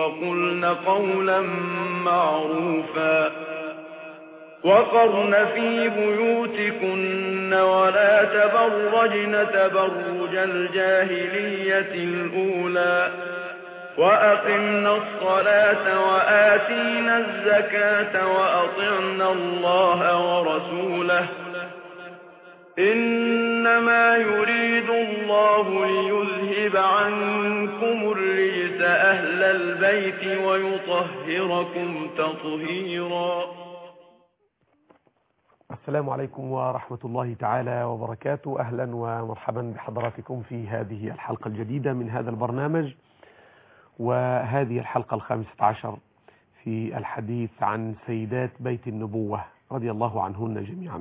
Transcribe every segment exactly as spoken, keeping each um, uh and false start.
وقلن قولا معروفا وقرن في بيوتكن ولا تبرجن تبرج الجاهلية الأولى وأقمنا الصلاة وآتينا الزكاة وأطعنا الله ورسوله إنما يريد الله ليذهب عنكم الرجس أهل البيت ويطهركم تطهيرا. السلام عليكم ورحمة الله تعالى وبركاته. أهلا ومرحبا بحضراتكم في هذه الحلقة الجديدة من هذا البرنامج، وهذه الحلقة الخامسة عشر في الحديث عن سيدات بيت النبوة رضي الله عنهن جميعا.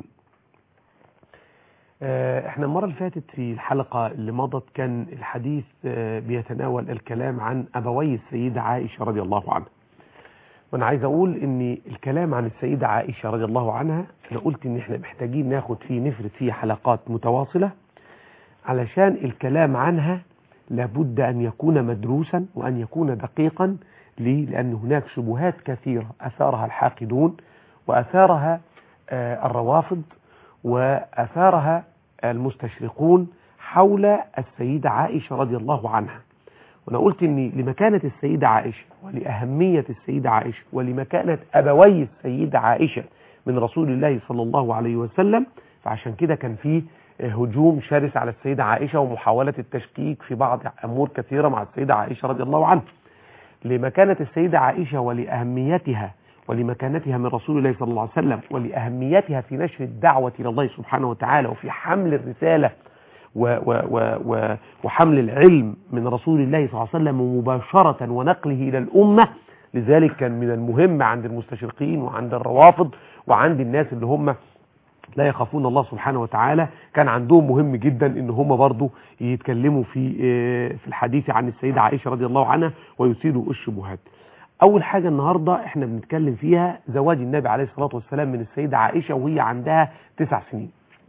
احنا المرة اللي فاتت في الحلقة اللي مضت كان الحديث بيتناول الكلام عن أبوي السيدة عائشة رضي الله عنها، وانا عايز اقول ان الكلام عن السيدة عائشة رضي الله عنها انا قلت ان احنا محتاجين ناخد فيه نفرد فيه حلقات متواصلة، علشان الكلام عنها لابد ان يكون مدروسا وان يكون دقيقا. ليه؟ لان هناك شبهات كثيرة اثارها الحاقدون واثارها الروافض واثارها المستشرقون حول السيدة عائشة رضي الله عنها. وانا قلت ان لمكانة السيدة عائشة ولأهمية السيدة عائشة ولمكانة أبوي السيدة عائشة من رسول الله صلى الله عليه وسلم، فعشان كده كان فيه هجوم شرس على السيدة عائشة ومحاولة التشكيك في بعض أمور كثيرة مع السيدة عائشة رضي الله عنها. لمكانة السيدة عائشة ولأهميتها ولمكانتها من رسول الله صلى الله عليه وسلم ولأهميتها في نشر الدعوة إلى الله سبحانه وتعالى وفي حمل الرسالة و و و وحمل العلم من رسول الله صلى الله عليه وسلم مباشرة ونقله إلى الأمة. لذلك كان من المهم عند المستشرقين وعند الروافض وعند الناس اللي هم لا يخافون الله سبحانه وتعالى، كان عندهم مهم جدا ان هم برضو يتكلموا في في الحديث عن السيدة عائشة رضي الله عنها ويثيروا الشبهات. اول حاجة النهاردة احنا بنتكلم فيها زواج النبي عليه الصلاة والسلام من السيدة عائشة وهي عندها تسع سنين.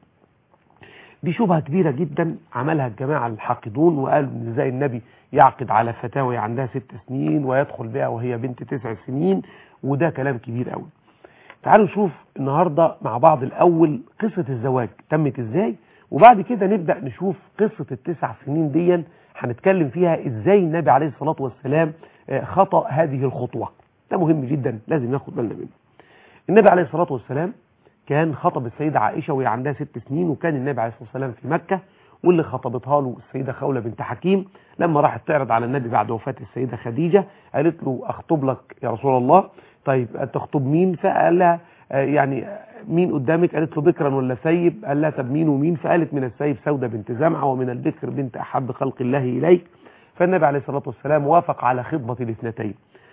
دي شبهة كبيرة جدا عملها الجماعة الحاقدون، وقالوا ان ازاي النبي يعقد على فتاة وهي عندها ست سنين ويدخل بها وهي بنت تسع سنين، وده كلام كبير قوي. تعالوا نشوف النهاردة مع بعض الأول قصة الزواج تمت ازاي، وبعد كده نبدأ نشوف قصة التسع سنين دي هنتكلم فيها ازاي النبي عليه الصلاة والسلام خطأ هذه الخطوة. ده مهم جدا لازم ناخد بالنا منه. النبي عليه الصلاة والسلام كان خطب السيدة عائشة وهي عندها ست سنين، وكان النبي عليه الصلاة والسلام في مكة، واللي خطبتها له السيدة خولة بنت حكيم. لما راحت تعرض على النبي بعد وفاة السيدة خديجة قالت له أخطب لك يا رسول الله. طيب تخطب مين؟ فقال لها يعني مين قدامك؟ قالت له بكرا ولا سيب؟ قال لها طب مين ومين؟ فقالت من السيب سودة بنت زمعة ومن البكر بنت أحب خلق الله إليك. فالنبي عليه الصلاة والسلام وافق على خطبة الاثنتين،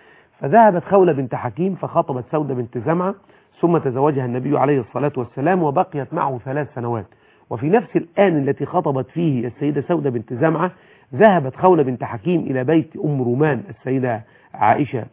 فذهبت خولة بنت حكيم فخطبت سودة بنت زمعة، ثم تزوجها النبي عليه الصلاة والسلام وبقيت معه ثلاث سنوات. وفي نفس الآن التي خطبت فيه السيدة سودة بنت زمعة ذهبت خولة بنت حكيم إلى بيت أم رومان السيدة عائشة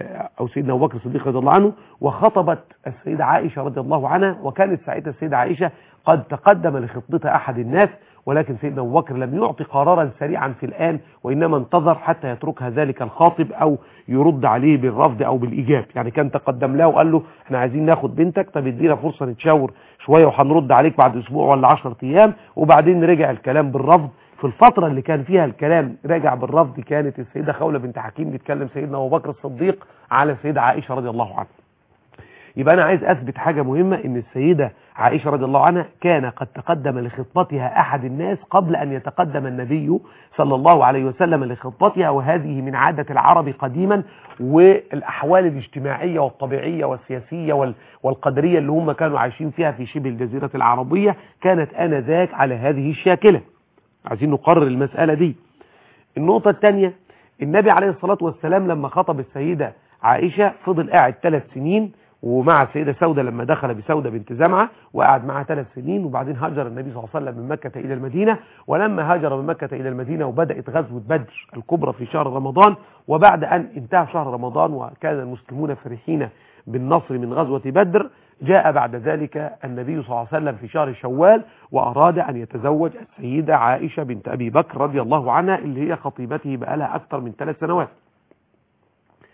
أو سيدنا أبو بكر الصديق رضي الله عنه، وخطبت السيدة عائشة رضي الله عنها. وكانت ساعتها السيدة عائشة قد تقدم لخطبتها أحد الناس، ولكن سيدنا أبو بكر لم يعطي قرارا سريعا في الآن، وإنما انتظر حتى يتركها ذلك الخاطب أو يرد عليه بالرفض أو بالإيجاب. يعني كان تقدم له وقال له احنا عايزين ناخد بنتك، طب ادينا فرصة نتشاور شوية وهنرد عليك بعد أسبوع ولا عشرة أيام. وبعدين رجع الكلام بالرفض. في الفترة اللي كان فيها الكلام راجع بالرفض كانت السيدة خولة بنت حكيم بتكلم سيدنا أبو بكر الصديق على السيدة عائشة رضي الله عنها. يبقى أنا عايز أثبت حاجة مهمة، إن السيدة عائشة رضي الله عنها كان قد تقدم لخطبتها أحد الناس قبل أن يتقدم النبي صلى الله عليه وسلم لخطبتها، وهذه من عادة العرب قديما، والأحوال الاجتماعية والطبيعية والسياسية والقدرية اللي هم كانوا عايشين فيها في شبه الجزيرة العربية كانت آنذاك على هذه الشاكلة. عايزين نقرر المسألة دي. النقطة الثانية، النبي عليه الصلاة والسلام لما خطب السيدة عائشة فضل قاعد ثلاث سنين ومع السيدة سودة لما دخل بسودة بنت زمعة، وقعد معها ثلاث سنين. وبعدين هاجر النبي صلى الله عليه وسلم من مكة إلى المدينة. ولما هاجر من مكة إلى المدينة وبدأت غزوة بدر الكبرى في شهر رمضان، وبعد أن انتهى شهر رمضان وكان المسلمون فرحين بالنصر من غزوة بدر، جاء بعد ذلك النبي صلى الله عليه وسلم في شهر شوال وأراد أن يتزوج السيدة عائشة بنت أبي بكر رضي الله عنها اللي هي خطيبته بقالها أكثر من ثلاث سنوات.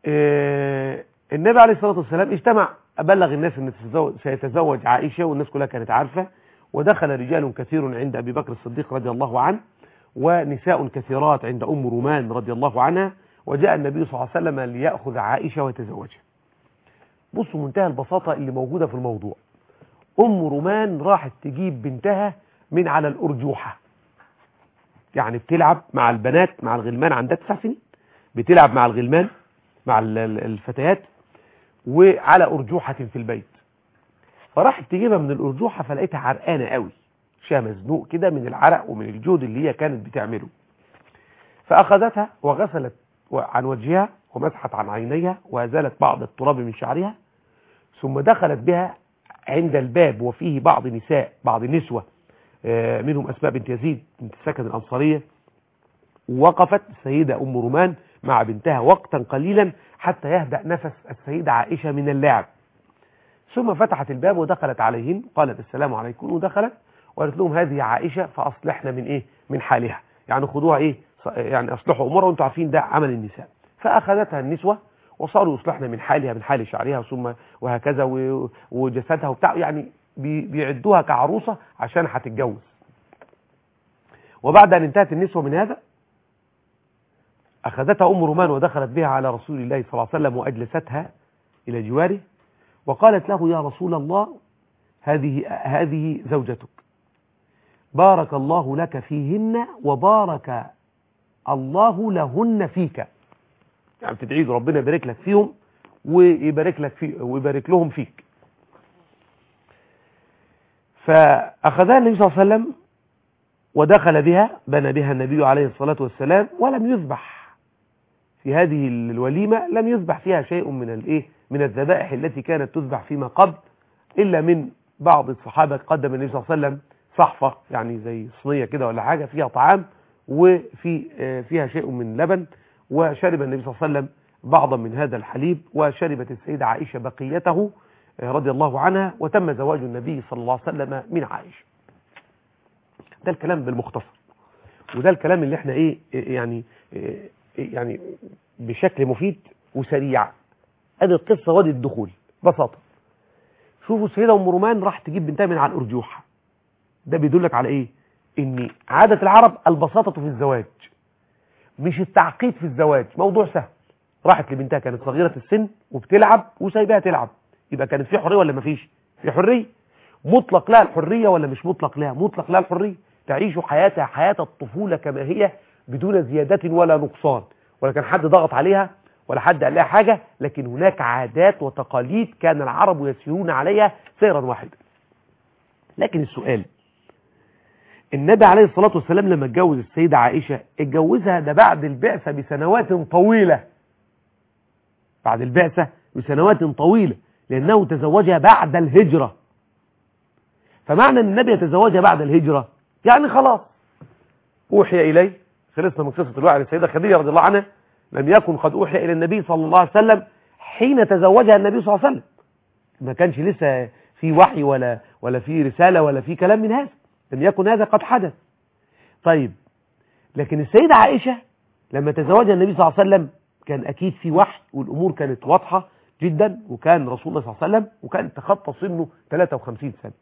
آه النبي عليه الصلاة والسلام اجتمع أبلغ الناس أن سيتزوج عائشة، والناس كلها كانت عارفة، ودخل رجال كثير عند أبي بكر الصديق رضي الله عنه، ونساء كثيرات عند أم رومان رضي الله عنها، وجاء النبي صلى الله عليه وسلم ليأخذ عائشة ويتزوجها. بصوا منتهى البساطة اللي موجودة في الموضوع. أم رومان راحت تجيب بنتها من على الأرجوحة، يعني بتلعب مع البنات مع الغلمان، عندها تسع سنين بتلعب مع الغلمان مع الفتيات وعلى أرجوحة في البيت، فراحت تجيبها من الأرجوحة فلقيتها عرقانة قوي، شها مزنوق كده من العرق ومن الجهد اللي هي كانت بتعمله، فأخذتها وغسلت عن وجهها ومسحت عن عينيها وأزالت بعض التراب من شعرها، ثم دخلت بها عند الباب وفيه بعض نساء بعض النسوة منهم أسماء بنت يزيد بنت السكن الأنصارية، ووقفت السيدة أم رومان مع بنتها وقتا قليلا حتى يهدأ نفس السيدة عائشة من اللعب، ثم فتحت الباب ودخلت عليهن، قالت السلام عليكم، ودخلت وقالت لهم هذه عائشة فأصلحنا من إيه من حالها، يعني خدوها إيه يعني أصلحوا أمورها، وأنتم عارفين ده عمل النساء. فأخذتها النسوة وصاروا يصلحنا من حالها من حال شعرها ثم وهكذا وجسدها وبتاع، يعني بيعدوها كعروسة عشان هتتجوز. وبعد أن انتهت النسوة من هذا أخذتها أم رومان ودخلت بها على رسول الله صلى الله عليه وسلم وأجلستها إلى جواره وقالت له يا رسول الله هذه هذه زوجتك، بارك الله لك فيهن وبارك الله لهن فيك، يعني تدعي ربنا يبارك لك فيهم ويبارك لك في ويبارك لهم فيك. فأخذها النبي صلى الله عليه وسلم ودخل بها، بنى بها النبي عليه الصلاة والسلام، ولم يذبح في هذه الوليمة، لم يذبح فيها شيء من الايه من الذبائح التي كانت تذبح فيما قبل، إلا من بعض الصحابة قدم النبي صلى الله عليه وسلم صحفة، يعني زي صينية كده ولا حاجة فيها طعام وفي فيها شيء من لبن، وشرب النبي صلى الله عليه وسلم بعضا من هذا الحليب، وشربت السيدة عائشة بقيته رضي الله عنها، وتم زواج النبي صلى الله عليه وسلم من عائشة. ده الكلام بالمختصر، وده الكلام اللي احنا ايه يعني إيه يعني بشكل مفيد وسريع. ادي القصه وادي الدخول ببساطه. شوفوا السيده ام رومان راح تجيب بنتها من على الارجوحه، ده بيدلك على ايه؟ ان عاده العرب البساطه في الزواج مش التعقيد في الزواج، موضوع سهل. راحت لبنتها كانت صغيره السن وبتلعب وسايباها تلعب، يبقى كانت في حريه ولا مفيش؟ في حريه. مطلق لها الحريه ولا مش مطلق لها؟ مطلق لها الحريه، تعيش حياتها حياه الطفوله كما هي بدون زياده ولا نقصان، ولا كان حد ضغط عليها ولا حد قال لها حاجه، لكن هناك عادات وتقاليد كان العرب يسيرون عليها سيرا واحدا. لكن السؤال، النبي عليه الصلاه والسلام لما اتجوز السيده عائشه اتجوزها ده بعد البعثه بسنوات طويله، بعد البعثه بسنوات طويله، لانه تزوجها بعد الهجره. فمعنى ان النبي يتزوجها بعد الهجره يعني خلاص اوحي اليه، خلصنا من قصه الوحي للسيده خديجه رضي الله عنها، لم يكن قد اوحي الى النبي صلى الله عليه وسلم حين تزوجها النبي صلى الله عليه وسلم، ما كانش لسه في وحي ولا ولا في رساله ولا في كلام من هذا، لم يكن هذا قد حدث. طيب لكن السيده عائشه لما تزوجها النبي صلى الله عليه وسلم كان اكيد في وحي والامور كانت واضحه جدا، وكان رسول الله صلى الله عليه وسلم وكان تخطى سنه ثلاثة وخمسين سنه.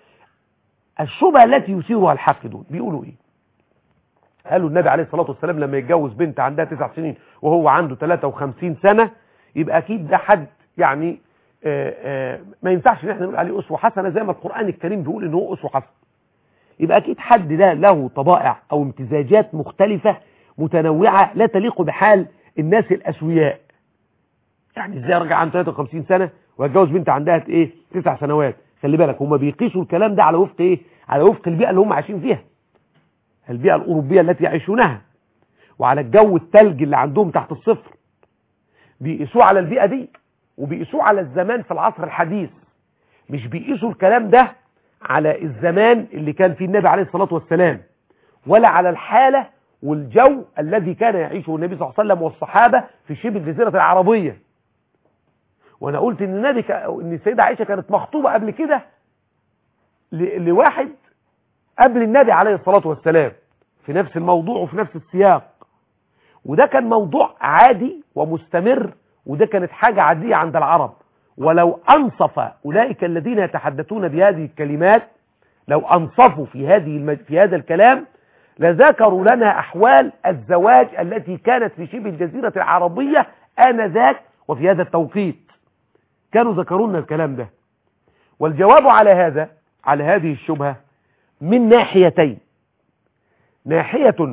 الشبهه التي يثيرها الحاقدون بيقولوا ايه؟ قالوا النبي عليه الصلاه والسلام لما يتجوز بنت عندها تسع سنين وهو عنده ثلاثة وخمسين سنه يبقى اكيد ده حد يعني آآ آآ ما ينفعش ان احنا نقول عليه اسوه حسنه زي ما القران الكريم بيقول ان هو اسوه حسنه. يبقى اكيد حد ده له طبائع او امتزاجات مختلفه متنوعه لا تليق بحال الناس الاسوياء. يعني ازاي ارجع عن ثلاثة وخمسين سنه واتجوز بنت عندها ايه تسع سنوات؟ خلي بالك هم بيقيسوا الكلام ده على وفق ايه؟ على وفق البيئه اللي هم عايشين فيها، البيئه الاوروبيه التي يعيشونها، وعلى الجو الثلج اللي عندهم تحت الصفر. بيقيسوه على البيئه دي وبيقيسوه على الزمان في العصر الحديث، مش بيقيسوا الكلام ده على الزمان اللي كان فيه النبي عليه الصلاه والسلام، ولا على الحاله والجو الذي كان يعيشه النبي صلى الله عليه وسلم والصحابه في شبه الجزيره العربيه. وانا قلت ان النبي ك... ان السيده عائشه كانت مخطوبه قبل كده ل... لواحد قبل النبي عليه الصلاه والسلام في نفس الموضوع وفي نفس السياق، وده كان موضوع عادي ومستمر وده كانت حاجة عادية عند العرب. ولو أنصف أولئك الذين يتحدثون بهذه الكلمات، لو أنصفوا في هذه المج... في هذا الكلام لذكروا لنا أحوال الزواج التي كانت في شبه الجزيرة العربية آنذاك وفي هذا التوقيت، كانوا ذكروا لنا الكلام ده. والجواب على هذا، على هذه الشبهة، من ناحيتين: ناحية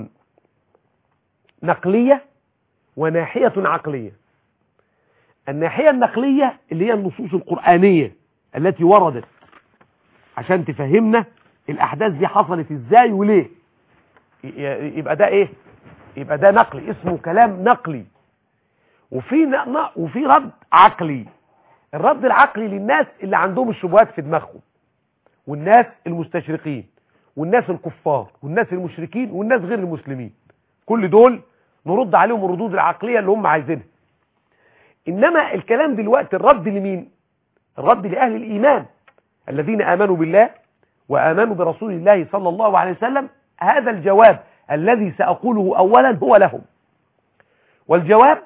نقلية وناحية عقلية. الناحية النقلية اللي هي النصوص القرآنية التي وردت عشان تفهمنا الأحداث دي حصلت ازاي وليه، يبقى ده ايه؟ يبقى ده نقلي، اسمه كلام نقلي. وفي ن... وفي رد عقلي. الرد العقلي للناس اللي عندهم الشبهات في دماغهم، والناس المستشرقين والناس الكفار والناس المشركين والناس غير المسلمين، كل دول نرد عليهم الردود العقلية اللي هم عايزينها. إنما الكلام دلوقتي الرد لمين؟ الرد لأهل الإيمان الذين آمنوا بالله وآمنوا برسول الله صلى الله عليه وسلم. هذا الجواب الذي سأقوله أولا هو لهم. والجواب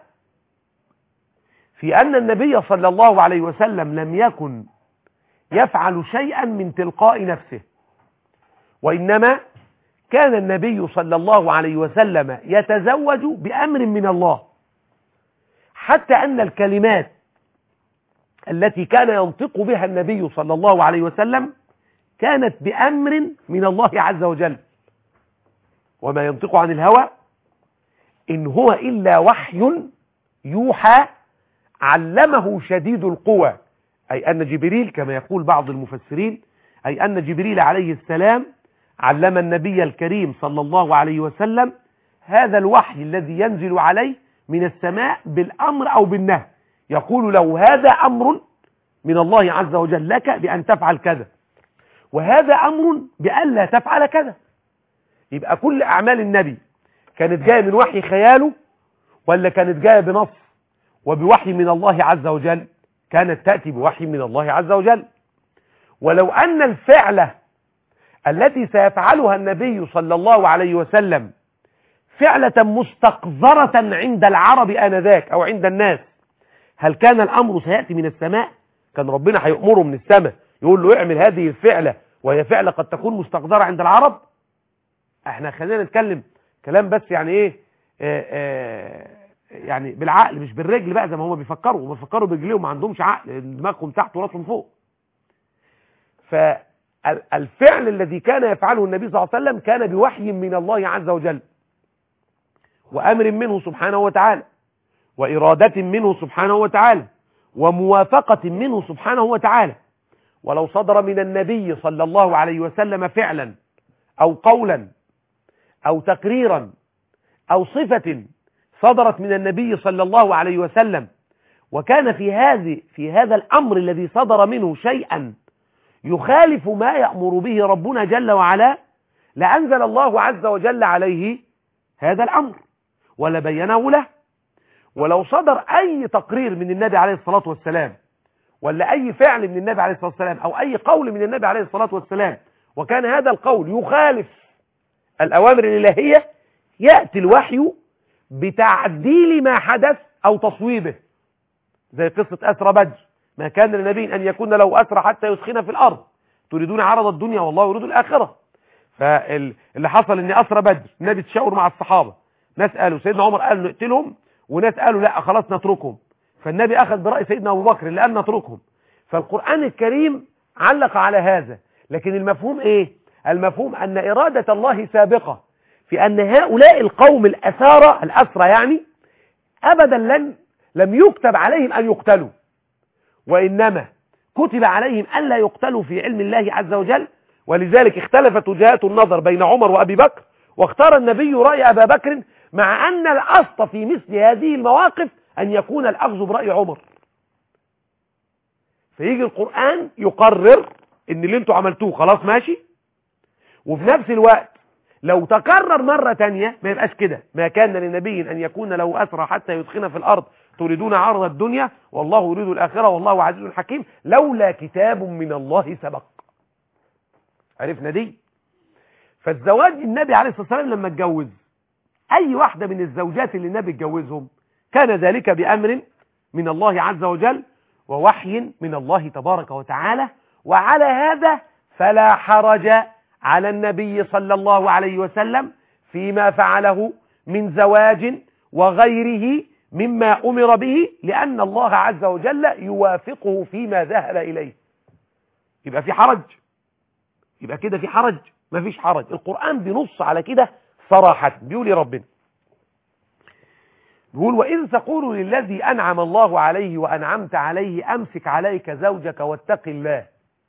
في أن النبي صلى الله عليه وسلم لم يكن يفعل شيئا من تلقاء نفسه، وإنما كان النبي صلى الله عليه وسلم يتزوج بأمر من الله، حتى أن الكلمات التي كان ينطق بها النبي صلى الله عليه وسلم كانت بأمر من الله عز وجل. وما ينطق عن الهوى إن هو إلا وحي يوحى علمه شديد القوى، أي أن جبريل كما يقول بعض المفسرين، أي أن جبريل عليه السلام علم النبي الكريم صلى الله عليه وسلم هذا الوحي الذي ينزل عليه من السماء بالأمر أو بالنهي، يقول له هذا أمر من الله عز وجل لك بأن تفعل كذا، وهذا أمر بأن لا تفعل كذا. يبقى كل أعمال النبي كانت جاية من وحي خياله ولا كانت جاية بنص وبوحي من الله عز وجل؟ كانت تأتي بوحي من الله عز وجل. ولو أن الفعلة التي سيفعلها النبي صلى الله عليه وسلم فعلة مستقذرة عند العرب آنذاك أو عند الناس، هل كان الأمر سيأتي من السماء؟ كان ربنا هيأمره من السماء يقول له اعمل هذه الفعلة وهي فعلة قد تكون مستقذرة عند العرب؟ احنا خلينا نتكلم كلام بس يعني ايه آآ آآ يعني بالعقل مش بالرجل بقى زي ما هم بيفكروا، هم بيفكروا برجليهم، ما عندهمش عقل، دماغهم تحت وراسهم فوق. فالفعل الذي كان يفعله النبي صلى الله عليه وسلم كان بوحي من الله عز وجل وأمر منه سبحانه وتعالى وإرادة منه سبحانه وتعالى وموافقة منه سبحانه وتعالى. ولو صدر من النبي صلى الله عليه وسلم فعلا أو قولا أو تقريرا أو صفة صدرت من النبي صلى الله عليه وسلم وكان في هذه في هذا الأمر الذي صدر منه شيئا يخالف ما يأمر به ربنا جل وعلا، لأنزل الله عز وجل عليه هذا الأمر ولا بينه له. ولو صدر أي تقرير من النبي عليه الصلاة والسلام ولا أي فعل من النبي عليه الصلاة والسلام أو أي قول من النبي عليه الصلاة والسلام وكان هذا القول يخالف الأوامر الإلهية، يأتي الوحي بتعديل ما حدث أو تصويبه، زي قصة أسرى بدر، ما كان للنبي أن يكون له أسرى حتى يسخن في الأرض تريدون عرض الدنيا والله يريد الآخرة. فاللي حصل أن أسرى بدر النبي تشاور مع الصحابة، ناس قالوا سيدنا عمر قال نقتلهم وناس قالوا لا خلاص نتركهم، فالنبي أخذ برأي سيدنا أبو بكر لأن نتركهم. فالقرآن الكريم علق على هذا، لكن المفهوم إيه؟ المفهوم أن إرادة الله سابقة في أن هؤلاء القوم الأسارى الأسرى يعني أبدا لن لم يكتب عليهم أن يقتلوا، وإنما كتب عليهم أن لا يقتلوا في علم الله عز وجل. ولذلك اختلفت وجهات النظر بين عمر وأبي بكر، واختار النبي رأي أبا بكر، مع أن الأصل في مثل هذه المواقف أن يكون الأخذ برأي عمر. فيجي القرآن يقرر ان اللي انتوا عملتوه خلاص ماشي، وفي نفس الوقت لو تكرر مرة تانية ما يبقاش كده، ما كان لنبي أن يكون له أسرى حتى يدخن في الأرض تريدون عرض الدنيا والله يريد الآخرة والله عزيز حكيم لولا كتاب من الله سبق. عرفنا دي؟ فالزواج النبي عليه الصلاة والسلام لما اتجوز أي واحدة من الزوجات اللي النبي اتجوزهم كان ذلك بأمر من الله عز وجل ووحي من الله تبارك وتعالى. وعلى هذا فلا حرج على النبي صلى الله عليه وسلم فيما فعله من زواج وغيره مما أمر به، لأن الله عز وجل يوافقه فيما ذهب إليه. يبقى في حرج؟ يبقى كده في حرج؟ ما فيش حرج. القرآن بنص على كده صراحة. بيقول يا ربنا، بيقول وإذ تقول للذي أنعم الله عليه وأنعمت عليه أمسك عليك زوجك واتق الله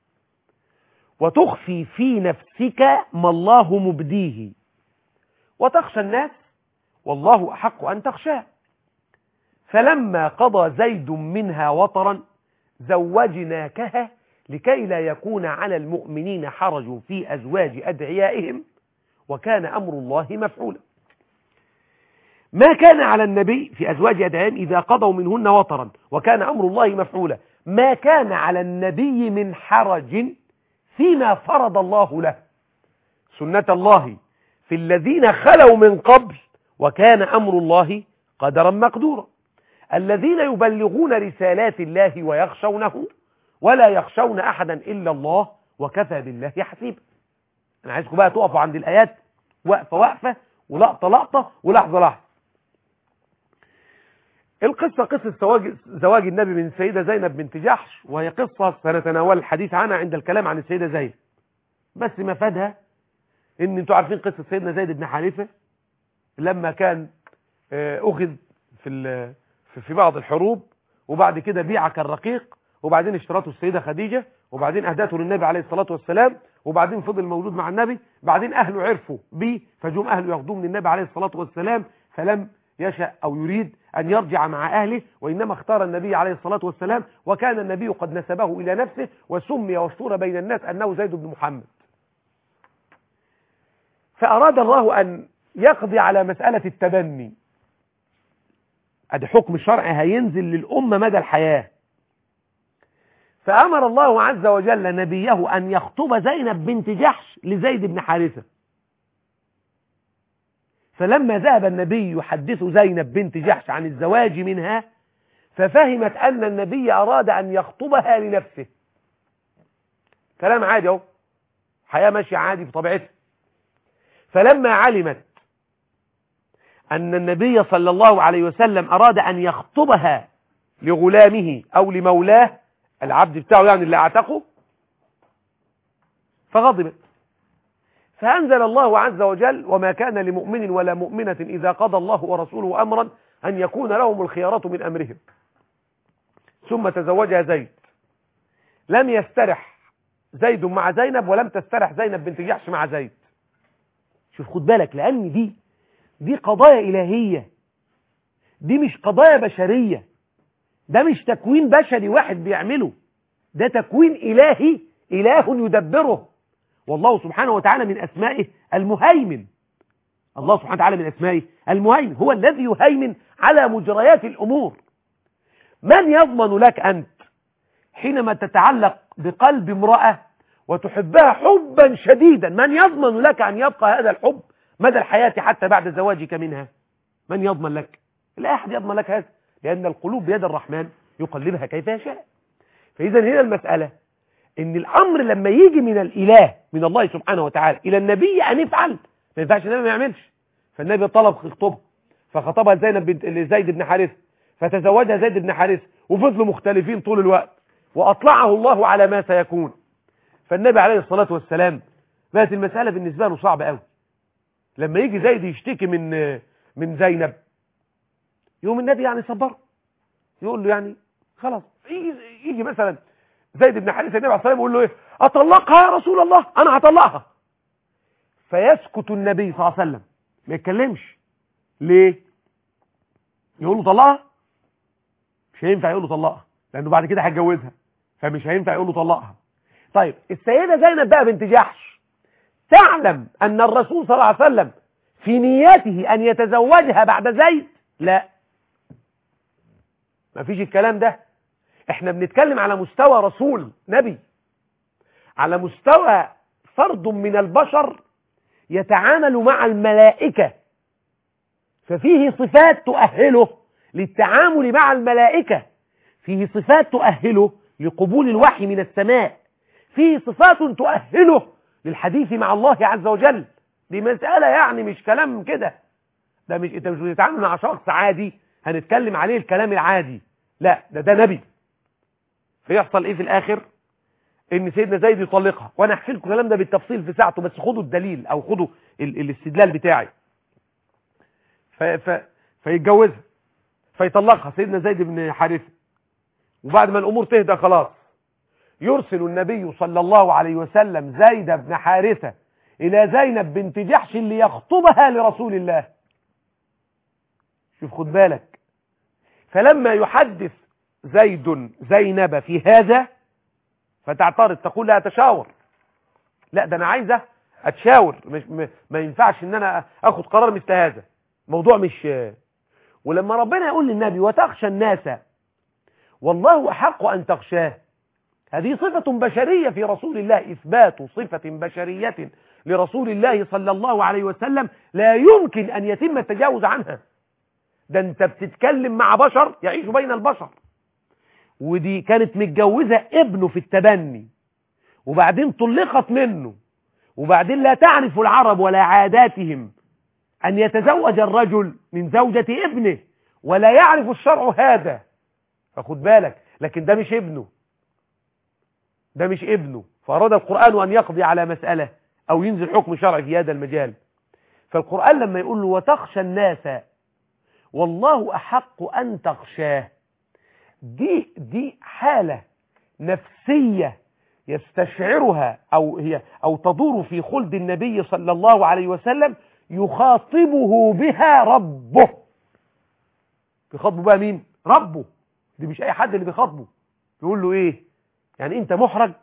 وتخفي في نفسك ما الله مبديه وتخشى الناس والله أحق أن تخشاه فلما قضى زيد منها وطرا زوجناكها لكي لا يكون على المؤمنين حرج في أزواج أدعيائهم وكان أمر الله مفعولا. ما كان على النبي في أزواج أدعيائهم إذا قضوا منهن وطرا وكان أمر الله مفعولا. ما كان على النبي من حرج فيما فرض الله له، سنة الله في الذين خلوا من قبل وكان أمر الله قدرا مقدورا. الذين يبلغون رسالات الله ويخشونه ولا يخشون أحدا إلا الله وكفى بالله حسيبا. أنا عايزكم بقى تقفوا عند الآيات وقفة وقفة ولقطة لقطة ولحظة لحظة. القصة قصة زواج, زواج النبي من السيدة زينب بنت جحش، وهي قصة سنتناول الحديث عنها عند الكلام عن السيدة زينب. بس مفادها ان انتوا عارفين قصة سيدنا زيد بن حارثة لما كان أخذ في في بعض الحروب وبعد كده بيع كالرقيق، وبعدين اشترته السيدة خديجة، وبعدين أهدته للنبي عليه الصلاة والسلام، وبعدين فضل موجود مع النبي. بعدين أهله عرفوا بيه فجم أهله ياخدوه من النبي عليه الصلاة والسلام، فلم يشأ أو يريد أن يرجع مع أهله، وإنما اختار النبي عليه الصلاة والسلام، وكان النبي قد نسبه إلى نفسه وسمي واشتهر بين الناس أنه زيد بن محمد. فأراد الله أن يقضي على مسألة التبني. ادي حكم شرعي هينزل للأمة مدى الحياة. فأمر الله عز وجل نبيه أن يخطب زينب بنت جحش لزيد بن حارثة. فلما ذهب النبي يحدث زينب بنت جحش عن الزواج منها ففهمت أن النبي أراد أن يخطبها لنفسه. كلام عادي اهو، حياة ماشية عادي بطبيعتها. فلما علمت أن النبي صلى الله عليه وسلم أراد أن يخطبها لغلامه أو لمولاه العبد بتاعه يعني اللي اعتقه، فغضبت. فأنزل الله عز وجل وما كان لمؤمن ولا مؤمنة إذا قضى الله ورسوله أمرا أن يكون لهم الخيارة من أمرهم. ثم تزوجها زيد. لم يسترح زيد مع زينب ولم تسترح زينب بنت جحش مع زيد. شوف خد بالك، لأن دي دي قضايا إلهية، دي مش قضايا بشرية، ده مش تكوين بشري واحد بيعمله، ده تكوين إلهي إله يدبره. والله سبحانه وتعالى من أسمائه المهيمن. الله سبحانه وتعالى من أسمائه المهيمن، هو الذي يهيمن على مجريات الأمور. من يضمن لك أنت حينما تتعلق بقلب امرأة وتحبها حبا شديدا، من يضمن لك أن يبقى هذا الحب مدى الحياة حتى بعد زواجك منها؟ من يضمن لك؟ لا أحد يضمن لك هذا، لأن القلوب بيد الرحمن يقلبها كيف يشاء. فإذا هنا المسألة إن الأمر لما يجي من الإله من الله سبحانه وتعالى إلى النبي أن يفعل، ما ينفعش النبي ما يعملش. فالنبي طلب خطبها فخطبها زينب بنت زيد بن حارثة، فتزوجها زيد بن حارثة، وفضلوا مختلفين طول الوقت، وأطلعه الله على ما سيكون. فالنبي عليه الصلاة والسلام بقت المسألة بالنسبة له صعبة قوي. لما يجي زيد يشتكي من من زينب، يوم النبي يعني صبر، يقول له يعني خلاص. يجي, يجي مثلا زيد بن حارثة النبي عليه الصلاة والسلام يقول له ايه؟ اطلقها يا رسول الله، انا هطلقها. فيسكت النبي صلى الله عليه وسلم ما يتكلمش. ليه؟ يقول له طلقها؟ مش هينفع يقول له طلقها، لانه بعد كده هيتجوزها، فمش هينفع يقول له طلقها. طيب السيدة زينب بقى بنت جحش تعلم ان الرسول صلى الله عليه وسلم في نيته ان يتزوجها بعد زيد؟ لا، ما فيش الكلام ده. احنا بنتكلم على مستوى رسول نبي، على مستوى فرد من البشر يتعامل مع الملائكة، ففيه صفات تؤهله للتعامل مع الملائكة فيه صفات تؤهله لقبول الوحي من السماء، فيه صفات تؤهله للحديث مع الله عز وجل. دي مسألة يعني مش كلام كده، ده مش انت مش بتتعامل مع شخص عادي هنتكلم عليه الكلام العادي، لا ده ده نبي. فيحصل ايه في الاخر؟ ان سيدنا زيد يطلقها، وانا احكي لكم الكلام ده بالتفصيل في ساعته، بس خدوا الدليل او خدوا ال الاستدلال بتاعي. ف ف فيتجوزها، فيطلقها سيدنا زيد بن حارثة، وبعد ما الامور تهدى خلاص يرسل النبي صلى الله عليه وسلم زيد بن حارثة الى زينب بنت جحش ليخطبها لرسول الله. شوف خد بالك، فلما يحدث زيد زينب في هذا فتعترض، تقول لا اتشاور، لا ده انا عايزه اتشاور، مش ما ينفعش ان انا اخد قرار مثل هذا، موضوع مش. ولما ربنا يقول للنبي وتخشى الناس والله احق ان تخشاه، هذه صفة بشرية في رسول الله، اثبات صفة بشرية لرسول الله صلى الله عليه وسلم لا يمكن ان يتم التجاوز عنها. ده انت بتتكلم مع بشر يعيش بين البشر، ودي كانت متجوزة ابنه في التبني، وبعدين طلقت منه، وبعدين لا تعرف العرب ولا عاداتهم أن يتزوج الرجل من زوجة ابنه، ولا يعرف الشرع هذا، فخد بالك. لكن ده مش ابنه، ده مش ابنه، فأراد القرآن أن يقضي على مسألة أو ينزل حكم شرعي في هذا المجال. فالقرآن لما يقول له وتخشى الناس والله أحق أن تخشاه، دي دي حالة نفسية يستشعرها أو هي أو تدور في خلد النبي صلى الله عليه وسلم، يخاطبه بها ربه. بيخاطبه بقى مين؟ ربه. دي مش أي حد اللي بيخاطبه. يقول له إيه؟ يعني أنت محرج؟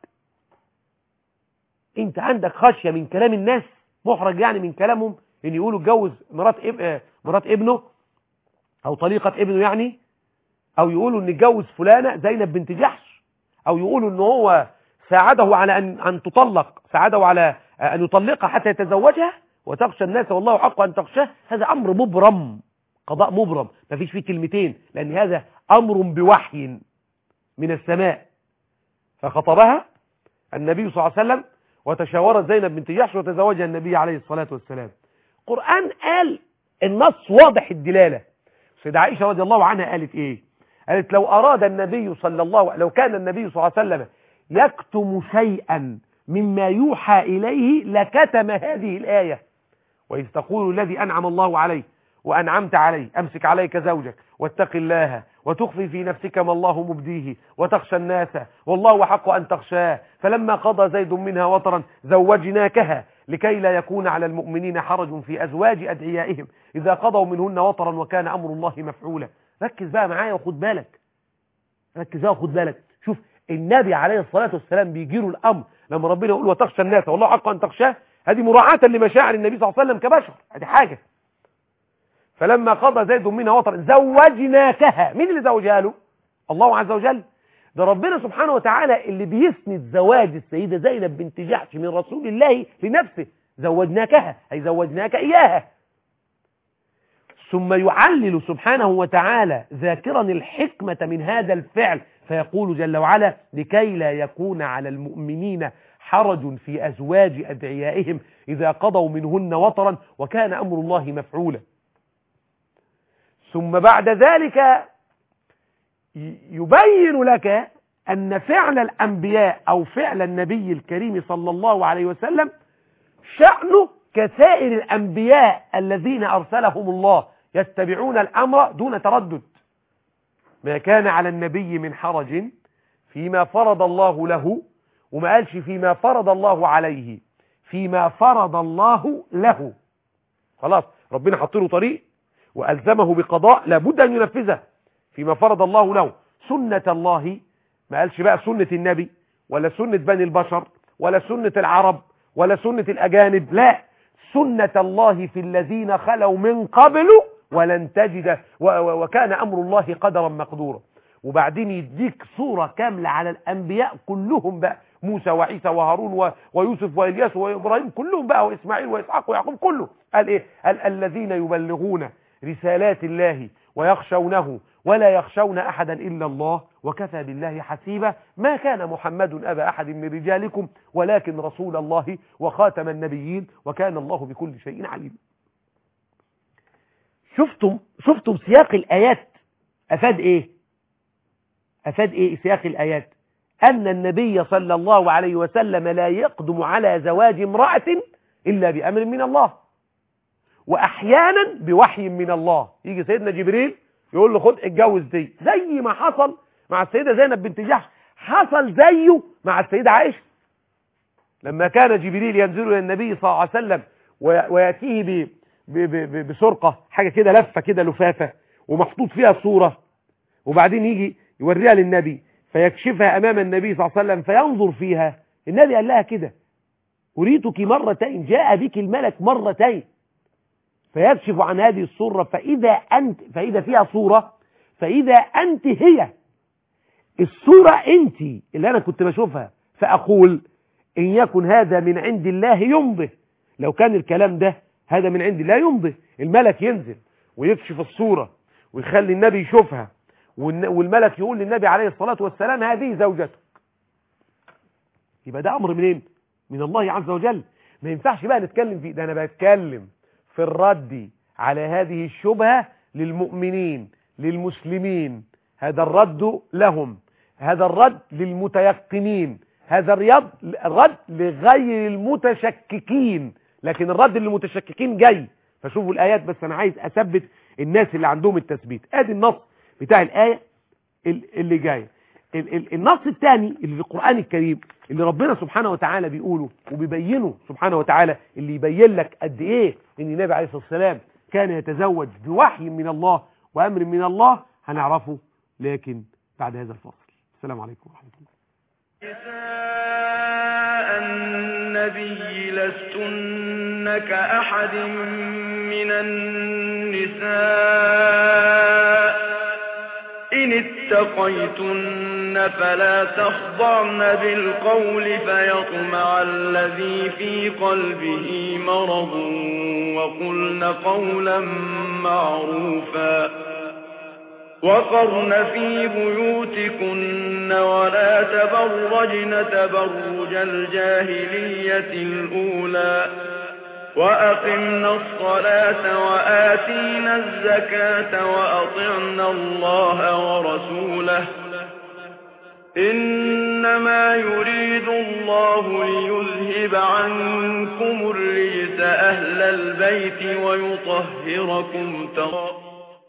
أنت عندك خشية من كلام الناس؟ محرج يعني من كلامهم إن يقولوا اتجوز مرات اب مرات ابنه أو طليقة ابنه يعني، او يقولوا ان اتجوز فلانة زينب بنت جحش، او يقولوا ان هو ساعده على ان ان تطلق، ساعده على ان يطلقها حتى يتزوجها. وتخشى الناس والله حق ان تخشاه، هذا امر مبرم، قضاء مبرم، ما فيش فيه كلمتين، لان هذا امر بوحي من السماء. فخطبها النبي صلى الله عليه وسلم، وتشاورت زينب بنت جحش وتزوجها النبي عليه الصلاة والسلام. القرآن قال النص واضح الدلالة. سيدة عائشة رضي الله عنها قالت ايه؟ قالت لو أراد النبي صلى الله لو كان النبي صلى الله عليه وسلم يكتم شيئا مما يوحى إليه لكتم هذه الآية. وإذ تقول الذي أنعم الله عليه وأنعمت عليه أمسك عليك زوجك واتق الله وتخفي في نفسك ما الله مبديه وتخشى الناس والله حق أن تخشاه فلما قضى زيد منها وطرا زوجناكها لكي لا يكون على المؤمنين حرج في أزواج أدعيائهم إذا قضوا منهن وطرا وكان أمر الله مفعولا. ركز بقى معايا وخد بالك، ركز بقى وخد بالك. شوف النبي عليه الصلاة والسلام بيجيله الأمر لما ربنا يقول وتخشى الناس والله حق أن تخشاه، هذه مراعاة لمشاعر النبي صلى الله عليه وسلم كبشر، هذه حاجة. فلما قضى زيد منها وطرا زوجناكها، مين اللي زوجها له؟ الله عز وجل. ده ربنا سبحانه وتعالى اللي بيسند زواج السيدة زينب بنت جحش من رسول الله لنفسه. زوجناكها أي زوجناك إياها. ثم يعلل سبحانه وتعالى ذاكرا الحكمة من هذا الفعل فيقول جل وعلا لكي لا يكون على المؤمنين حرج في أزواج أدعيائهم إذا قضوا منهن وطرا وكان أمر الله مفعولا. ثم بعد ذلك يبين لك أن فعل الأنبياء أو فعل النبي الكريم صلى الله عليه وسلم شأنه كسائر الأنبياء الذين أرسلهم الله يتبعون الأمر دون تردد. ما كان على النبي من حرج فيما فرض الله له، وما قالش فيما فرض الله عليه، فيما فرض الله له. خلاص ربنا حط له طريق وألزمه بقضاء لابد أن ينفذه فيما فرض الله له. سنة الله، ما قالش بقى سنة النبي ولا سنة بني البشر ولا سنة العرب ولا سنة الأجانب، لا، سنة الله في الذين خلوا من قبل ولن تجد وكان أمر الله قدرا مقدورا. وبعدين يديك صورة كاملة على الأنبياء كلهم بقى، موسى وعيسى وهارون ويوسف وإلياس وإبراهيم كلهم بقى، وإسماعيل وإسحاق ويعقوب كله. قال إيه؟ قال الذين يبلغون رسالات الله ويخشونه ولا يخشون أحدا إلا الله وكفى بالله حسيبا ما كان محمد أبا أحد من رجالكم ولكن رسول الله وخاتم النبيين وكان الله بكل شيء عليم. شفتم شفتم سياق الآيات أفاد إيه أفاد إيه سياق الآيات؟ أن النبي صلى الله عليه وسلم لا يقدم على زواج امرأة إلا بأمر من الله، وأحيانا بوحي من الله. يجي سيدنا جبريل يقول له خد اتجوز دي، زي ما حصل مع السيدة زينب بنت جحش، حصل زيه مع السيدة عائشة لما كان جبريل ينزل إلى النبي صلى الله عليه وسلم ويأتيه بسرقة، حاجة كده لفة كده لفافة ومحطوط فيها صورة، وبعدين يجي يوريها للنبي فيكشفها أمام النبي صلى الله عليه وسلم فينظر فيها. النبي قال لها كده أريتك مرتين، جاء بك الملك مرتين فيكشف عن هذه الصورة فإذا أنت فإذا فيها صورة فإذا أنت هي الصورة أنت اللي أنا كنت بشوفها، فأقول إن يكن هذا من عند الله يمضي. لو كان الكلام ده هذا من عند الله يمضي، الملك ينزل ويكشف الصورة ويخلي النبي يشوفها، والملك يقول للنبي عليه الصلاة والسلام هذه زوجتك. يبقى ده أمر منين؟ من الله عز وجل. ما ينفعش بقى نتكلم فيه ده، أنا بتكلم في الرد على هذه الشبهة للمؤمنين للمسلمين، هذا الرد لهم، هذا الرد للمتيقنين، هذا الرد الرد لغير المتشككين، لكن الرد للمتشككين جاي. فشوفوا الآيات، بس أنا عايز أثبت الناس اللي عندهم التثبيت. آدي النص بتاع الآية اللي جاي. النص الثاني اللي في القرآن الكريم اللي ربنا سبحانه وتعالى بيقوله وبيبينه سبحانه وتعالى، اللي يبين لك قد ايه ان النبي عليه الصلاة والسلام كان يتزوج بوحي من الله وأمر من الله، هنعرفه لكن بعد هذا الفصل. السلام عليكم ورحمة الله. نساء النبي لستن كأحد من النساء إن اتقيتن فلا تخضعن بالقول فيطمع الذي في قلبه مرض وقلن قولا معروفا وقرن في بيوتكن ولا تبرجن تبرج الجاهلية الأولى وأقمنا الصلاة وآتينا الزكاة وأطعنا الله ورسوله إنما يريد الله ليذهب عنكم الرجس أهل البيت ويطهركم تطهيرا.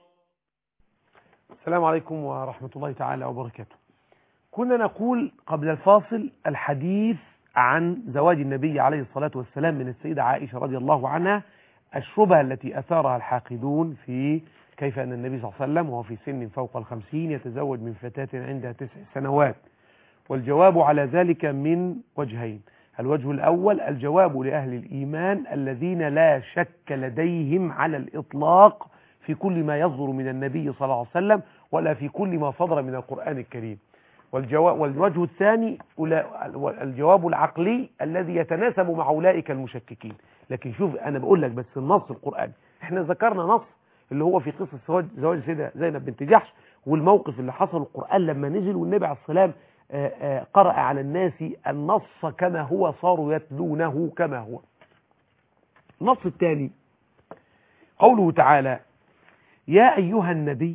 السلام عليكم ورحمة الله تعالى وبركاته. كنا نقول قبل الفاصل الحديث عن زواج النبي عليه الصلاة والسلام من السيدة عائشة رضي الله عنها، الشبهة التي أثارها الحاقدون في كيف أن النبي صلى الله عليه وسلم وهو في سن فوق الخمسين يتزوج من فتاة عندها تسع سنوات. والجواب على ذلك من وجهين. الوجه الأول الجواب لأهل الإيمان الذين لا شك لديهم على الإطلاق في كل ما يصدر من النبي صلى الله عليه وسلم ولا في كل ما صدر من القرآن الكريم. والجواب والوجه الثاني الجواب العقلي الذي يتناسب مع أولئك المشككين. لكن شوف أنا بقول لك بس النص القرآني، احنا ذكرنا نص اللي هو في قصة زواج السيدة زينب بنت جحش والموقف اللي حصل القرآن لما نزل والنبي عليه السلام قرأ على الناس النص كما هو صاروا يتلونه كما هو. النص الثاني قوله تعالى يا أيها النبي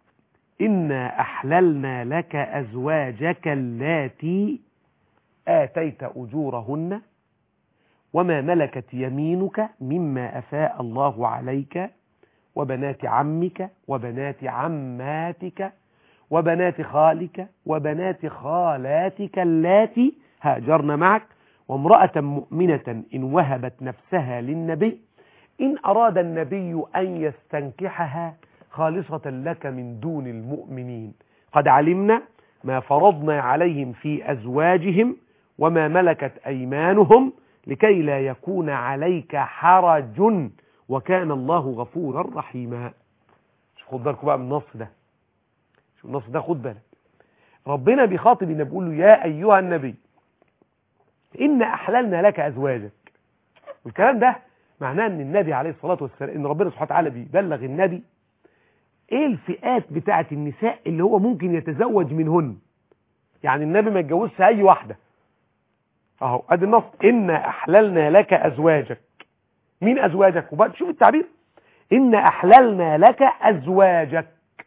إنا أحللنا لك أزواجك اللاتي آتيت أجورهن وما ملكت يمينك مما أفاء الله عليك وبنات عمك وبنات عماتك وبنات خالك وبنات خالاتك اللاتي هاجرن معك وامرأة مؤمنة إن وهبت نفسها للنبي إن أراد النبي أن يستنكحها خالصة لك من دون المؤمنين قد علمنا ما فرضنا عليهم في أزواجهم وما ملكت أيمانهم لكي لا يكون عليك حرج وكان الله غفورا رحيما. خد بالكم بقى من النص ده، شو النص ده خد بالك. ربنا بيخاطب النبي بيقول له يا أيها النبي إن أحللنا لك أزواجك. والكلام ده معناه أن النبي عليه الصلاة والسلام إن ربنا سبحانه وتعالى بيبلغ النبي ايه الفئات بتاعه النساء اللي هو ممكن يتزوج منهن. يعني النبي ما يتجوزش اي واحده اهو، ادي النص: ان احللنا لك ازواجك. مين ازواجك؟ وبقى تشوف التعبير: ان احللنا لك ازواجك.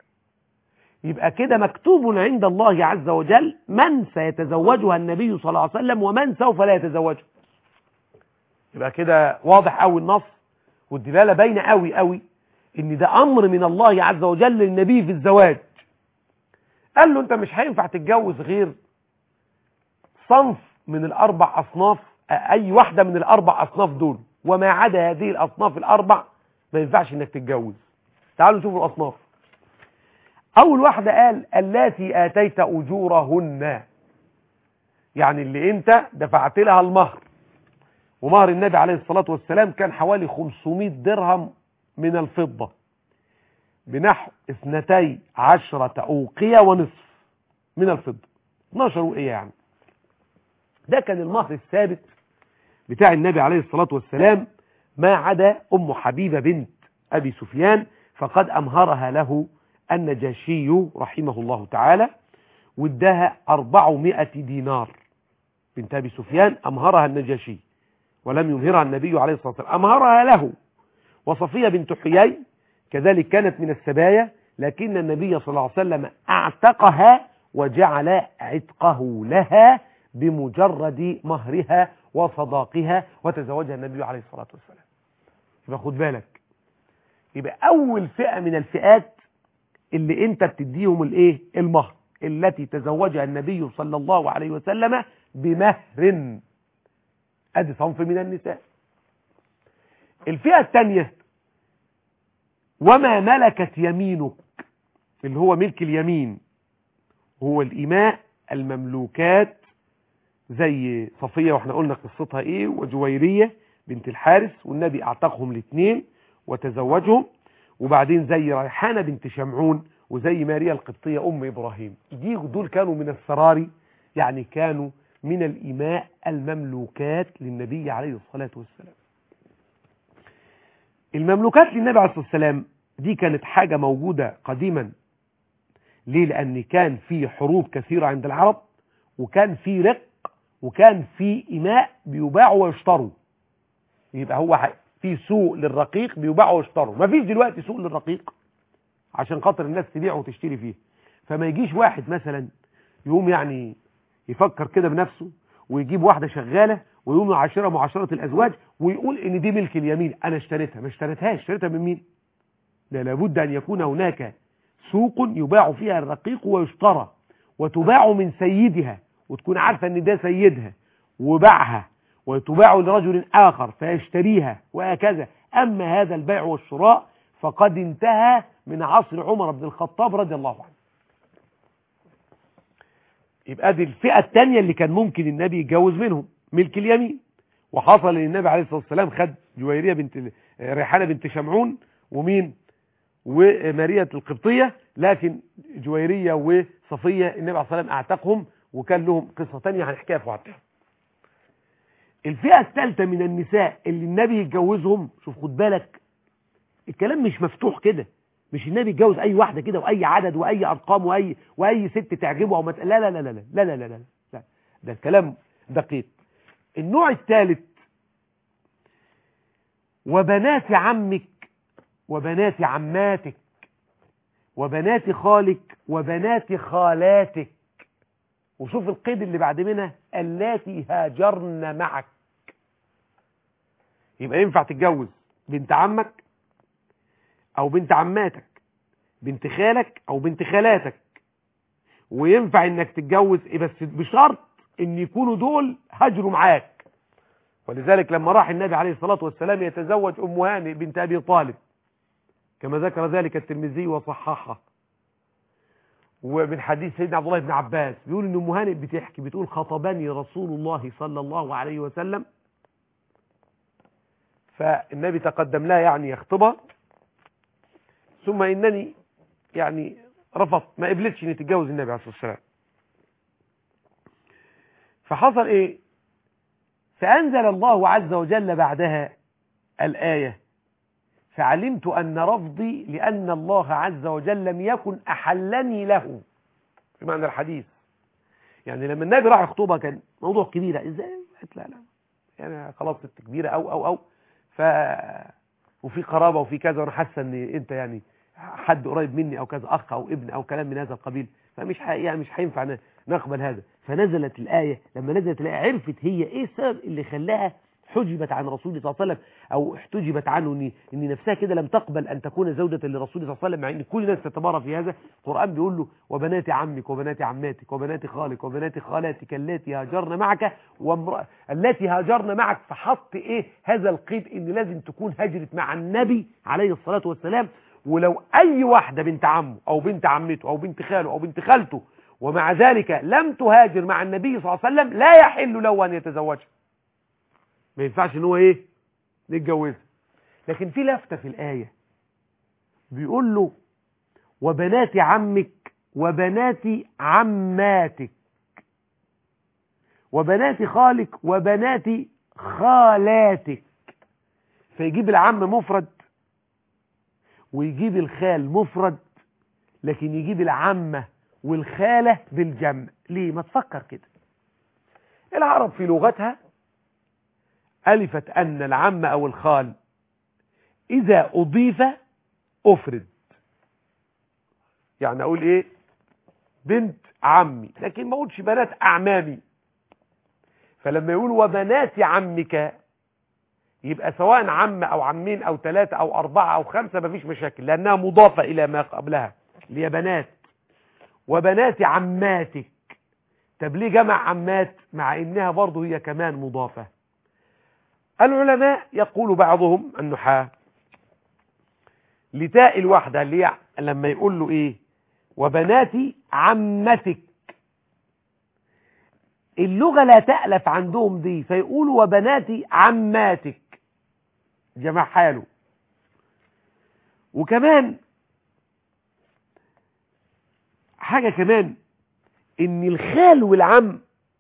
يبقى كده مكتوب عند الله عز وجل من سيتزوجها النبي صلى الله عليه وسلم ومن سوف لا يتزوجها. يبقى كده واضح قوي النص، والدلاله باينه قوي قوي ان ده امر من الله عز وجل للنبي في الزواج. قال له انت مش هينفع تتجوز غير صنف من الاربع اصناف، اي واحده من الاربع اصناف دول، وما عدا هذه الاصناف الاربع ما ينفعش انك تتجوز. تعالوا نشوفوا الاصناف. اول واحده قال اللاتي اتيت اجورهن، يعني اللي انت دفعت لها المهر. ومهر النبي عليه الصلاه والسلام كان حوالي خمسمائة درهم من الفضه، بنحو اثنتي عشرة اوقيه ونصف من الفضه، اثناشر اوقيه يعني. ده كان المهر الثابت بتاع النبي عليه الصلاه والسلام، ما عدا ام حبيبه بنت ابي سفيان فقد امهرها له النجاشي رحمه الله تعالى، واداها أربعمائة دينار. بنت ابي سفيان امهرها النجاشي ولم يمهرها النبي عليه الصلاه والسلام، امهرها له. وصفيه بنت حيي كذلك كانت من السبايا، لكن النبي صلى الله عليه وسلم اعتقها وجعل عتقه لها بمجرد مهرها وصداقها، وتزوجها النبي عليه الصلاه والسلام. يبقى خد بالك، يبقى اول فئه من الفئات اللي انت بتديهم الايه؟ المهر، التي تزوجها النبي صلى الله عليه وسلم بمهر. ادي صنف من النساء. الفئه الثانيه وما ملكت يمينك، اللي هو ملك اليمين، هو الإماء المملوكات زي صفية، واحنا قلنا قصتها ايه، وجويرية بنت الحارث، والنبي اعتقهم الاثنين وتزوجهم. وبعدين زي ريحانة بنت شمعون، وزي ماريا القبطية ام ابراهيم. دي دول كانوا من السراري، يعني كانوا من الإماء المملوكات للنبي عليه الصلاة والسلام. المملوكات للنبي عليه الصلاة والسلام دي كانت حاجة موجودة قديما. ليه؟ لأن كان في حروب كثيرة عند العرب، وكان في رق، وكان في إماء بيباعوا ويشتروا. يبقى هو في سوق للرقيق بيباعوا ويشتروا. ما فيش دلوقتي سوق للرقيق عشان خاطر الناس تبيع وتشتري فيه. فما يجيش واحد مثلا يقوم يعني يفكر كده بنفسه ويجيب واحدة شغالة ويقوم يعاشرها معاشرة الأزواج ويقول إن دي ملك اليمين، أنا اشتريتها. ما اشتريتهاش، اشتريتها من مين؟ لا، لابد أن يكون هناك سوق يباع فيها الرقيق ويشترى، وتباع من سيدها، وتكون عارفة ان ده سيدها وباعها، وتباع لرجل آخر فيشتريها، وهكذا. أما هذا البيع والشراء فقد انتهى من عصر عمر بن الخطاب رضي الله عنه. يبقى دي الفئة الثانية اللي كان ممكن النبي يتجوز منهم، ملك اليمين. وحصل ان النبي عليه الصلاة والسلام خد جويرية بنت ريحانة بنت شمعون، ومين؟ وماريا القبطية. لكن جويرية وصفية النبي عليه الصلاة والسلام اعتقهم، وكان لهم قصة تانية هنحكيها في وقتها. الفئة الثالثة من النساء اللي النبي يتجوزهم، شوف خد بالك الكلام مش مفتوح كده، مش النبي يتجوز اي واحدة كده واي عدد واي ارقام واي واي ست تعجبه او ما لا لا لا لا لا لا لا لا لا لا ده الكلام دقيق. النوع الثالث وبنات عمك وبنات عماتك وبنات خالك وبنات خالاتك. وشوف القيد اللي بعد منها اللاتي هاجرن معك. يبقى ينفع تتجوز بنت عمك او بنت عماتك، بنت خالك او بنت خالاتك، وينفع انك تتجوز بس بشرط ان يكونوا دول هاجروا معاك. ولذلك لما راح النبي عليه الصلاة والسلام يتزوج ام هانئ بنت ابي طالب، كما ذكر ذلك الترمذي وصححه، ومن حديث سيدنا عبد الله بن عباس بيقول ان ام هانئ بتحكي بتقول خطبني رسول الله صلى الله عليه وسلم، فالنبي تقدم لها يعني يخطبها، ثم انني يعني رفضت، ما قبلتش ان تتجوز النبي عليه الصلاه والسلام. فحصل ايه؟ فانزل الله عز وجل بعدها الايه فعلمت أن رفضي لأن الله عز وجل لم يكن أحلني له في معنى الحديث. يعني لما النبي راح يخطبها كان موضوع كبير، ازاي؟ لا لا يعني خلاص ست كبيرة أو أو أو ف وفي قرابة وفي كذا، وأنا حاسة إن أنت يعني حد قريب مني أو كذا، أخ أو ابن أو كلام من هذا القبيل، فمش يعني مش هينفع نقبل هذا. فنزلت الآية، لما نزلت الآية عرفت هي إيه السبب اللي خلاها حجبت عن رسول الله صلى الله عليه وسلم، أو احتجبت عنه، إن إن نفسها كده لم تقبل أن تكون زوجة لرسول الله صلى الله عليه وسلم، مع إن كل الناس تتبارى في هذا. القرآن بيقول له: وبنات عمك وبنات عماتك وبنات خالك وبنات خالاتك اللاتي هاجرن معك وامرأة التي هاجرن معك. فحط إيه هذا القيد، إن لازم تكون هاجرت مع النبي عليه الصلاة والسلام. ولو أي واحدة بنت عمه أو بنت عمته أو بنت خاله أو بنت خالته ومع ذلك لم تهاجر مع النبي صلى الله عليه وسلم، لا يحل له أن يتزوجها، ما ينفعش ان هو ايه نتجوزها. لكن في لفتة في الآية بيقول له: وبنات عمك وبنات عماتك وبنات خالك وبنات خالاتك. فيجيب العم مفرد ويجيب الخال مفرد، لكن يجيب العمة والخالة بالجمع. ليه؟ ما تفكر كده. العرب في لغتها ألفت أن العم أو الخال إذا أضيف أفرد. يعني أقول إيه؟ بنت عمي، لكن ما أقولش بنات أعمامي. فلما يقول وبنات عمك، يبقى سواء عم أو عمين أو ثلاثة أو أربعة أو خمسة مفيش مشاكل، لأنها مضافة إلى ما قبلها اللي هي بنات. وبنات عماتك، طب ليه جمع عمات مع إنها برضه هي كمان مضافة؟ العلماء يقول بعضهم النحاة لتاء الوحدة اللي هي لما يقول له ايه وبنات عمتك، اللغة لا تألف عندهم دي، فيقولوا وبنات عماتك جمع حاله. وكمان حاجة كمان، ان الخال والعم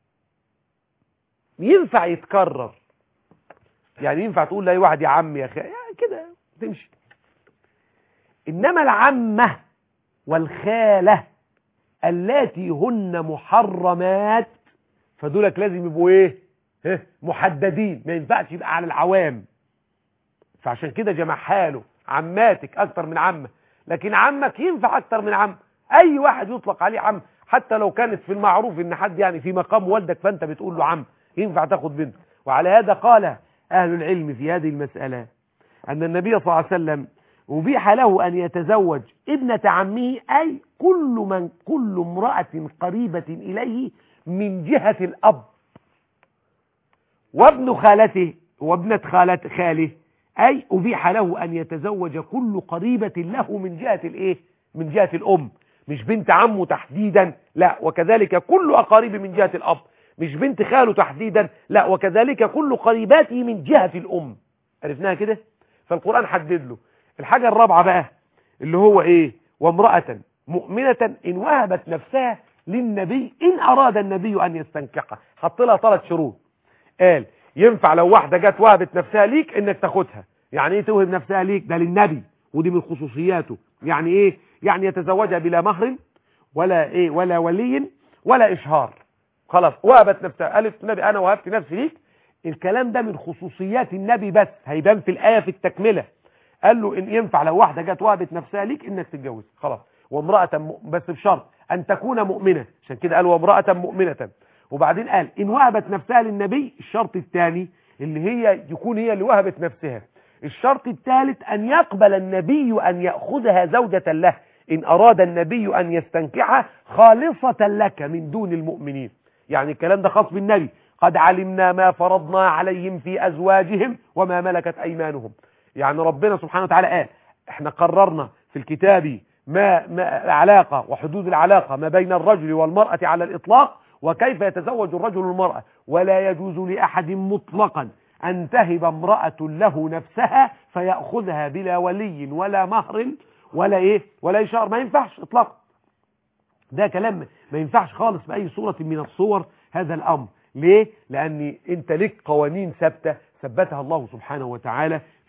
ينفع يتكرر، يعني ينفع تقول لاي واحد يا عم يا خال يعني كده تمشي. انما العمة والخالة اللاتي هن محرمات، فدولك لازم يبقوا ايه محددين، ما ينفعش يبقى على العوام. فعشان كده جمع حاله عماتك اكتر من عمة، لكن عمك ينفع اكتر من عم. اي واحد يطلق عليه عم، حتى لو كانت في المعروف ان حد يعني في مقام والدك فانت بتقول له عم، ينفع تاخد بنته. وعلى هذا قال اهل العلم في هذه المسألة ان النبي صلى الله عليه وسلم أبيح له أن يتزوج ابنة عمه، أي كل من كل امرأة قريبة إليه من جهة الأب، وابن خالته وابنة خالة خاله، أي أبيح له أن يتزوج كل قريبة له من جهة الإيه؟ من جهة الأم، مش بنت عمه تحديدا، لا، وكذلك كل أقاربه من جهة الأب، مش بنت خاله تحديدا، لا، وكذلك كل قريباته من جهة الأم. عرفناها كده؟ فالقرآن حدد له. الحاجة الرابعة بقى اللي هو ايه وامرأة مؤمنة ان وهبت نفسها للنبي ان اراد النبي ان يستنكحها. حط لها ثلاث شروط. قال ينفع لو واحدة جت وهبت نفسها ليك انك تاخدها. يعني ايه توهب نفسها ليك؟ ده للنبي ودي من خصوصياته. يعني ايه؟ يعني يتزوجها بلا مهر ولا ايه ولا ولي ولا اشهار. خلاص وهبت نفسها، قالت النبي انا وهبت نفسي ليك. الكلام ده من خصوصيات النبي بس، هيبان في الآية في التكملة. قال له ان ينفع لو واحدة جت وهبت نفسها ليك انك تتجوز خلاص. وامرأة م... بس بشرط ان تكون مؤمنة، عشان كده قال وامرأة مؤمنة. وبعدين قال ان وهبت نفسها للنبي، الشرط الثاني اللي هي يكون هي اللي وهبت نفسها. الشرط الثالث ان يقبل النبي ان يأخذها زوجة له ان اراد النبي ان يستنكحها خالصة لك من دون المؤمنين. يعني الكلام ده خاص بالنبي. قد علمنا ما فرضنا عليهم في ازواجهم وما ملكت ايمانهم. يعني ربنا سبحانه وتعالى قال احنا قررنا في الكتاب ما, ما العلاقة وحدود العلاقة ما بين الرجل والمرأة على الإطلاق، وكيف يتزوج الرجل والمرأة، ولا يجوز لأحد مطلقا أن تهب امرأة له نفسها فيأخذها بلا ولي ولا مهر ولا إيه ولا إشار. ما ينفعش إطلاقا، ده كلام ما ينفعش خالص بأي صورة من الصور هذا الأمر. ليه؟ لأن أنت لك قوانين ثابتة ثبتها الله سبحانه وتعالى في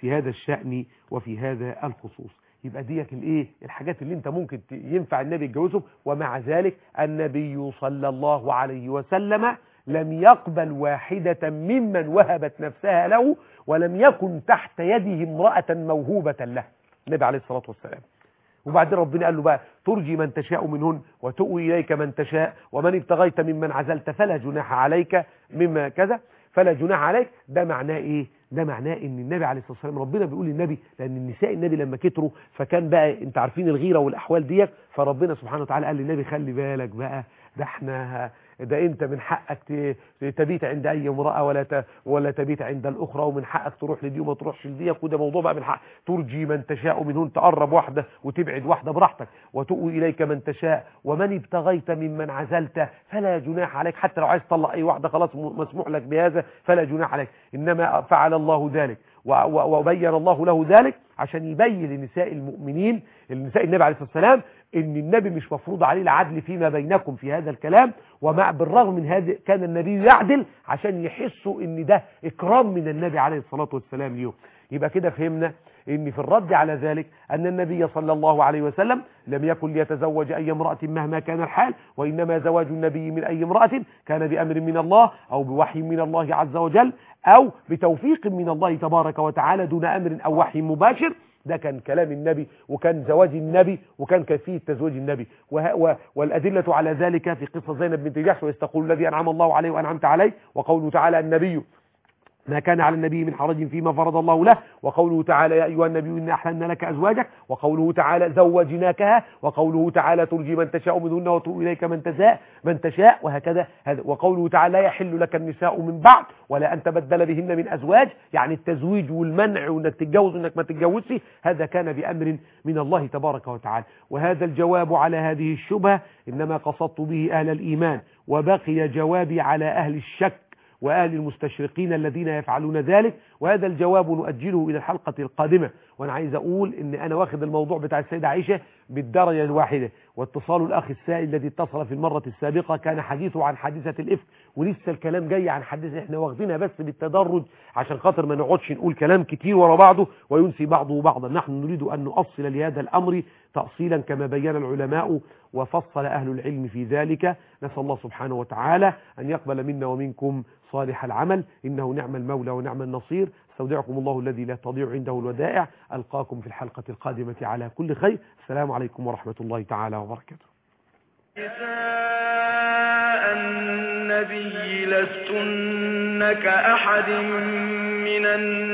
في هذا الشأن وفي هذا الخصوص. يبقى ديك الايه الحاجات اللي انت ممكن ينفع النبي يتجوزهم. ومع ذلك النبي صلى الله عليه وسلم لم يقبل واحدة ممن وهبت نفسها له، ولم يكن تحت يده امرأة موهوبة له النبي عليه الصلاة والسلام. وبعدين ربنا قال له بقى ترجي من تشاء منهن وتؤوي إليك من تشاء ومن ابتغيت ممن عزلت فلا جناح عليك مما كذا فلا جناح عليك. ده معناه ايه؟ ده معناه ان النبي عليه الصلاة والسلام ربنا بيقول للنبي، لان النساء النبي لما كتروا فكان بقى انت عارفين الغيرة والاحوال ديت، فربنا سبحانه وتعالى قال للنبي خلي بالك بقى، ده احنا ده انت من حقك تبيت عند اي امرأة ولا ولا تبيت عند الاخرى، ومن حقك تروح لدي وما تروحش لديك، وده موضوع بقى من حق ترجي من تشاء منهن، تقرب واحدة وتبعد واحدة براحتك، وتؤوي اليك من تشاء ومن ابتغيت ممن عزلت فلا جناح عليك. حتى لو عايز تطلق اي واحدة خلاص مسموح لك بهذا فلا جناح عليك. انما فعل الله ذلك وبين الله له ذلك عشان يبين لنساء المؤمنين النساء النبي عليه الصلاة والسلام ان النبي مش مفروض عليه العدل فيما بينكم في هذا الكلام. ومع بالرغم من هذا كان النبي يعدل عشان يحسوا ان ده اكرام من النبي عليه الصلاة والسلام ليهم. يبقى كده فهمنا ان في الرد على ذلك ان النبي صلى الله عليه وسلم لم يكن ليتزوج اي امرأة مهما كان الحال، وانما زواج النبي من اي امرأة كان بامر من الله او بوحي من الله عز وجل او بتوفيق من الله تبارك وتعالى دون امر او وحي مباشر. ده كان كلام النبي وكان زواج النبي وكان كيفية تزويج النبي. والأدلة على ذلك في قصة زينب بنت جحش ويستقول الذي أنعم الله عليه وأنعمت عليه، وقوله تعالى النبي ما كان على النبي من حرج فيما فرض الله له، وقوله تعالى يا أيها النبي إنا أحللنا لك أزواجك، وقوله تعالى زوجناكها، وقوله تعالى ترجي من تشاء منهن وتؤوي إليك من تشاء من تشاء وهكذا هذا. وقوله تعالى لا يحل لك النساء من بعد ولا أن تبدل بهن من أزواج، يعني التزويج والمنع وأنك تتجوز وأنك ما تتجوزش هذا كان بأمر من الله تبارك وتعالى. وهذا الجواب على هذه الشبهة إنما قصدت به أهل الإيمان، وبقي جوابي على أهل الشك وأهل المستشرقين الذين يفعلون ذلك، وهذا الجواب نؤجله إلى الحلقة القادمة. وأنا عايز أقول إن أنا واخد الموضوع بتاع السيدة عائشة بالدرجة الواحدة. واتصال الأخ السائل الذي اتصل في المرة السابقة كان حديثه عن حادثة الإفك، ولسه الكلام جاي عن حادثة احنا واخدينها بس بالتدرج عشان خاطر ما نقعدش نقول كلام كتير ورا بعضه وينسي بعضه بعضا. نحن نريد أن نؤصل لهذا الأمر تأصيلا كما بين العلماء وفصل أهل العلم في ذلك. نسأل الله سبحانه وتعالى أن يقبل منا ومنكم صالح العمل، إنه نعم المولى ونعم النصير. استودعكم الله الذي لا تضيع عنده الودائع. ألقاكم في الحلقة القادمة على كل خير. السلام عليكم ورحمة الله تعالى وبركاته. نساء النبي لستن كأحد من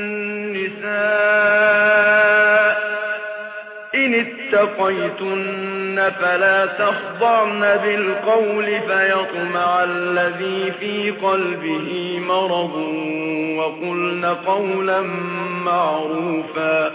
النساء إن اتقيتن فلا تخضعن بالقول فيطمع الذي في قلبه مرض وقلن قولا معروفا.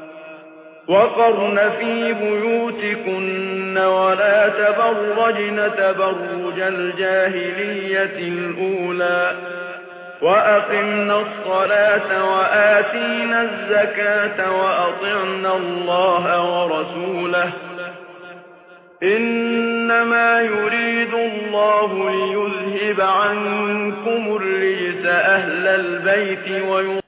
وقرن في بيوتكن ولا تبرجن تبرج الجاهلية الأولى وأقمنا الصلاة وآتينا الزكاة وأطعنا الله ورسوله إنما يريد الله ليذهب عنكم الرجس أهل البيت ويطهركم